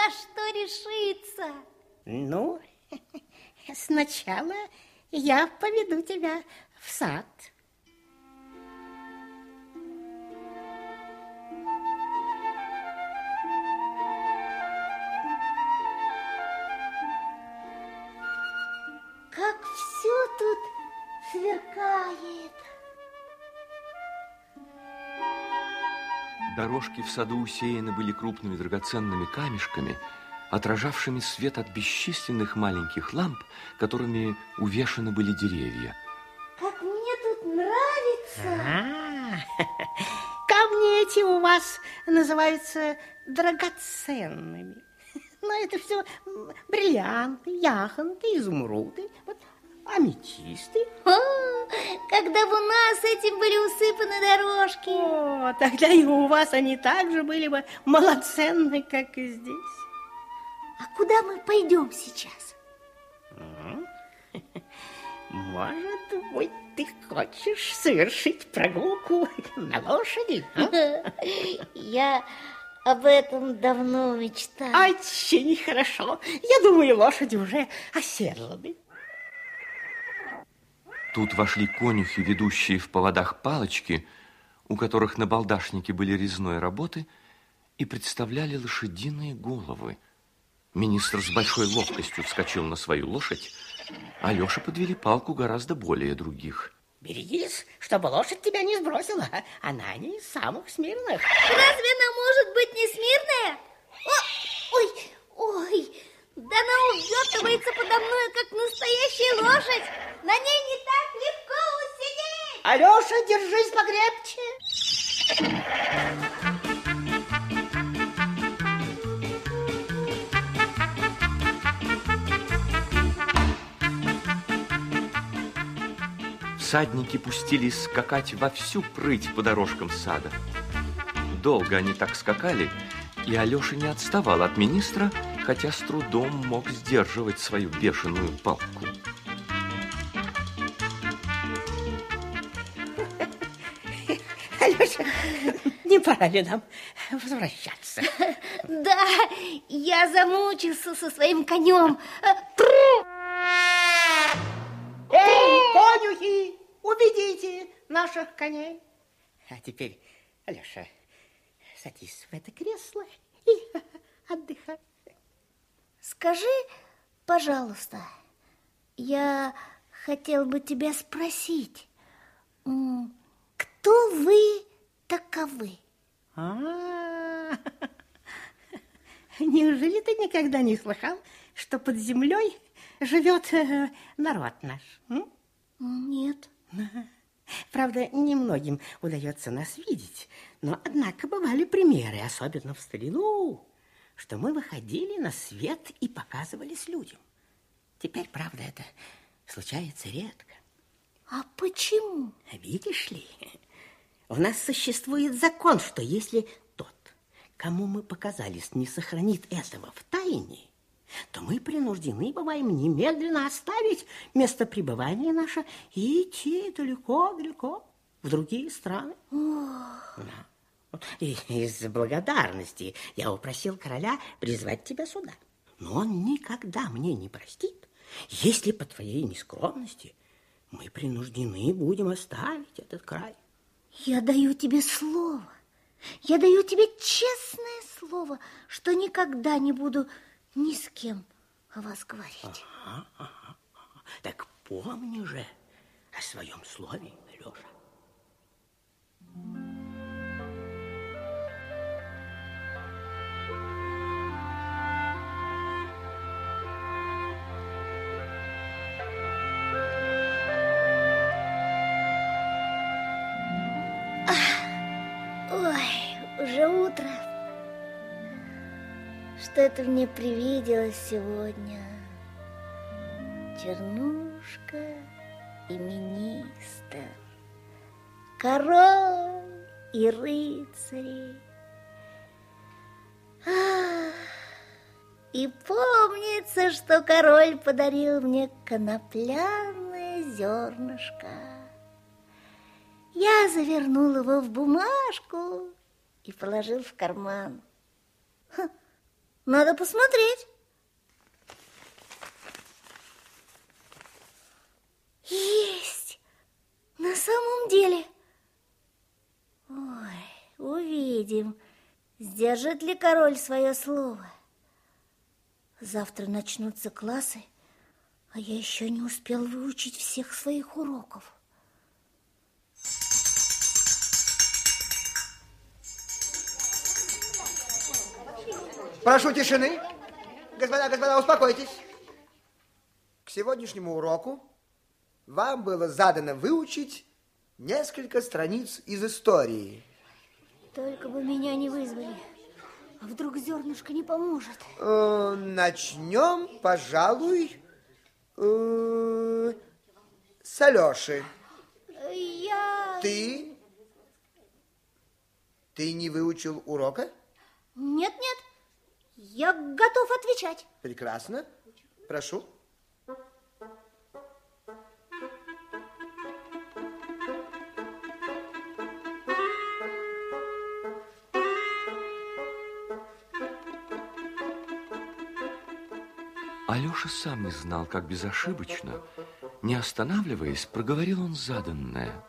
на что решиться? Ну, сначала я поведу тебя в сад. Как все тут сверкает. Дорожки в саду усеяны были крупными драгоценными камешками, отражавшими свет от бесчисленных маленьких ламп, которыми увешаны были деревья. Как мне тут нравится! Камни эти у вас называются драгоценными. Но это все бриллианты, яхонты, изумруды, вот, аметисты. Когда бы у нас этим были усыпаны дорожки. О, тогда и у вас они также были бы малоценны, как и здесь. А куда мы пойдем сейчас? Может быть, ты хочешь совершить прогулку на лошади? Я об этом давно мечтала. Очень хорошо. Я думаю, лошади уже оседланы. Тут вошли конюхи, ведущие в поводах палочки, у которых набалдашники были резной работы, и представляли лошадиные головы. Министр с большой ловкостью вскочил на свою лошадь, а Лёше подвели палку гораздо более других. Берегись, чтобы лошадь тебя не сбросила. Она не из самых смирных. Разве она может быть не смирная? Ой, да она увертывается подо мной, как настоящая лошадь. На ней не так легко усидеть. Алёша, держись покрепче. Всадники пустились скакать во всю прыть по дорожкам сада. Долго они так скакали, и Алёша не отставал от министра, хотя с трудом мог сдерживать свою бешеную палку. Алёша, не пора ли нам возвращаться? Да, я замучился со своим конем. Эй, конюхи, уведите наших коней. А теперь, Алёша, садись в это кресло и отдыхай. Скажи, пожалуйста, я хотел бы тебя спросить, кто вы таковы? Неужели ты никогда не слыхал, что под землей живет народ наш? Нет. Правда, немногим удается нас видеть, но, однако, бывали примеры, особенно в старину, что мы выходили на свет и показывались людям. Теперь, правда, это случается редко. А почему? Видишь ли, у нас существует закон, что если тот, кому мы показались, не сохранит этого в тайне, то мы принуждены бываем немедленно оставить место пребывания наше и идти далеко-далеко в другие страны. Да. И из благодарности я упросил короля призвать тебя сюда. Но он никогда мне не простит, если по твоей нескромности мы принуждены будем оставить этот край. Я даю тебе слово, я даю тебе честное слово, что никогда не буду ни с кем о вас говорить. Так помни же о своем слове, Лёша. Ой, уже утро. Что это мне привиделось сегодня? Чернушка и министр, король и рыцари. И помнится, что король подарил мне конопляное зернышко. Я завернул его в бумажку и положил в карман. Надо посмотреть. Есть! На самом деле. Ой, увидим, сдержит ли король свое слово. Завтра начнутся классы, а я еще не успел выучить всех своих уроков. Прошу тишины. Господа, успокойтесь. К сегодняшнему уроку вам было задано выучить несколько страниц из истории. Только бы меня не вызвали. А вдруг зернышко не поможет? Начнем, пожалуй, с Алёши. Ты не выучил урока? Нет, я готов отвечать. Прекрасно. Прошу. Алёша сам не знал, как безошибочно, не останавливаясь, проговорил он заданное.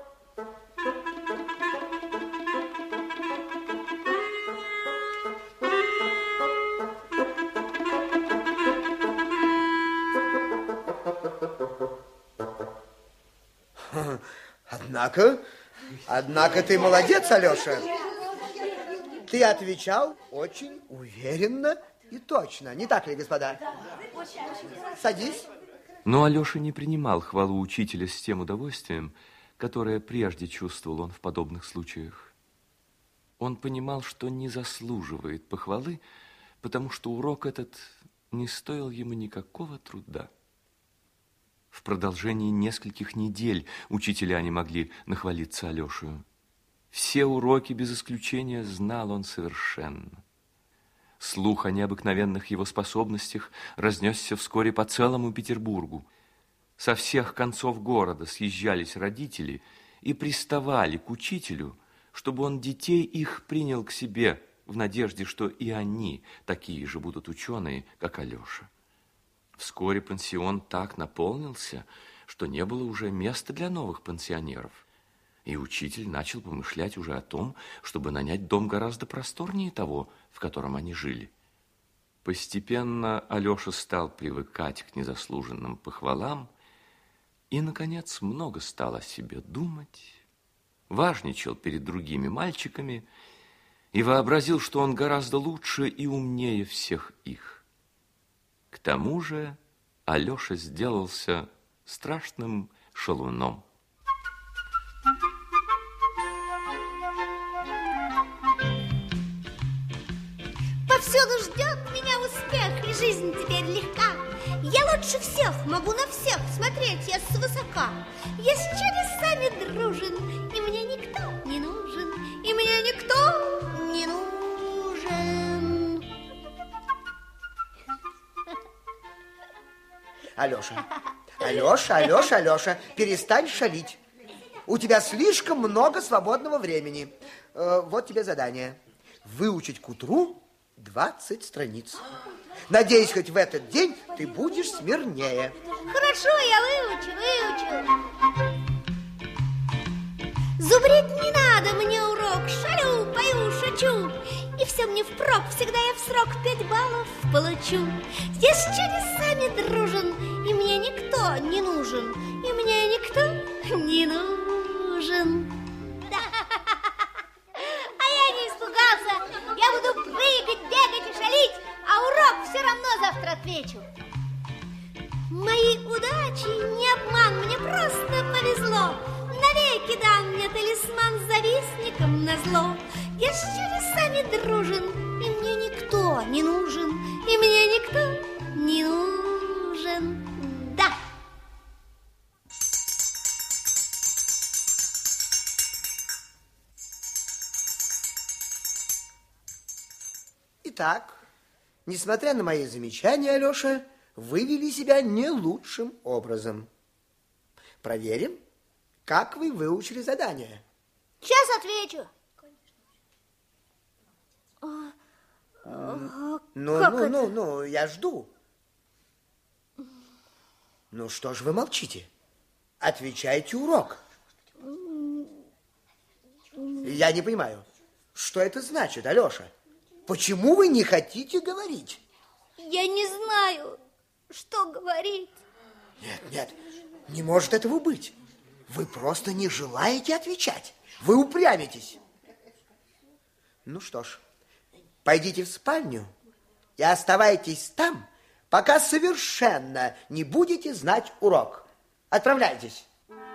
Однако ты молодец, Алёша. Ты отвечал очень уверенно и точно. Не так ли, господа? Садись. Но Алёша не принимал хвалу учителя с тем удовольствием, которое прежде чувствовал он в подобных случаях. Он понимал, что не заслуживает похвалы, потому что урок этот не стоил ему никакого труда. В продолжении нескольких недель учителя не могли нахвалиться Алёшею. Все уроки без исключения знал он совершенно. Слух о необыкновенных его способностях разнесся вскоре по целому Петербургу. Со всех концов города съезжались родители и приставали к учителю, чтобы он детей их принял к себе в надежде, что и они такие же будут ученые, как Алёша. Вскоре пансион так наполнился, что не было уже места для новых пансионеров. И учитель начал помышлять уже о том, чтобы нанять дом гораздо просторнее того, в котором они жили. Постепенно Алёша стал привыкать к незаслуженным похвалам и, наконец, много стал о себе думать, важничал перед другими мальчиками и вообразил, что он гораздо лучше и умнее всех их. К тому же Алёша сделался страшным шалуном. Повсюду ждет меня успех, и жизнь теперь легка. Я лучше всех могу на всех смотреть я свысока. Я с чудесами дружен, и мне никто не нужен, и мне никто не нужен. Алёша, перестань шалить. У тебя слишком много свободного времени. Вот тебе задание. Выучить к утру 20 страниц. Надеюсь, хоть в этот день ты будешь смирнее. Хорошо, я выучу. Зубрить не надо мне урок. Шалю, пою, шучу. И все мне впрок, всегда я в срок 5 баллов получу. Я с чудесами дружен, и мне никто не нужен, и мне никто не нужен. А я не испугался. Я буду прыгать, бегать и шалить, а урок все равно завтра отвечу. Моей удачи не обман, мне просто повезло. Навеки дам мне талисман с завистником назло. Я с чудесами дружен, и мне никто не нужен, и мне никто не нужен. Да! Итак, несмотря на мои замечания, Алёша, вы вели себя не лучшим образом. Проверим, как вы выучили задание. Сейчас отвечу. Ну, я жду. Ну, что ж вы молчите? Отвечайте урок. Я не понимаю, что это значит, Алёша? Почему вы не хотите говорить? Я не знаю, что говорить. Нет, не может этого быть. Вы просто не желаете отвечать. Вы упрямитесь. Ну что ж, пойдите в спальню и оставайтесь там, пока совершенно не будете знать урок. Отправляйтесь.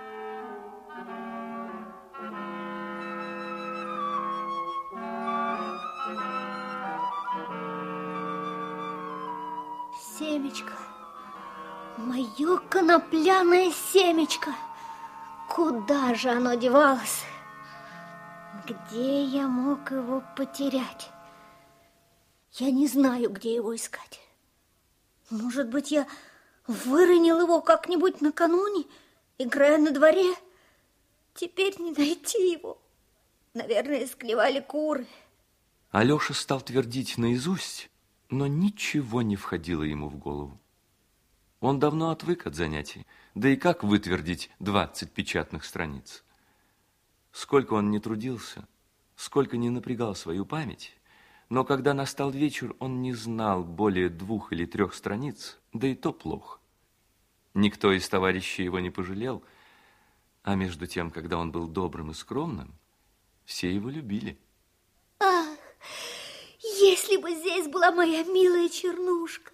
Семечко, мое конопляное семечко. Куда же оно девалось? Где я мог его потерять? Я не знаю, где его искать. Может быть, я выронил его как-нибудь накануне, играя на дворе? Теперь не найти его. Наверное, склевали куры. Алёша стал твердить наизусть, но ничего не входило ему в голову. Он давно отвык от занятий, да и как вытвердить 20 печатных страниц? Сколько он не трудился, сколько не напрягал свою память, но когда настал вечер, он не знал более 2 или 3 страниц, да и то плохо. Никто из товарищей его не пожалел, а между тем, когда он был добрым и скромным, все его любили. Ах, если бы здесь была моя милая Чернушка,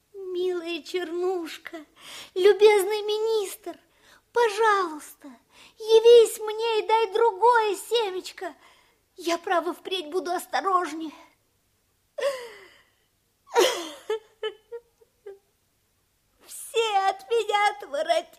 любезный министр, пожалуйста, явись мне и дай другое семечко. Я, право, впредь буду осторожнее. Все от меня отворотились.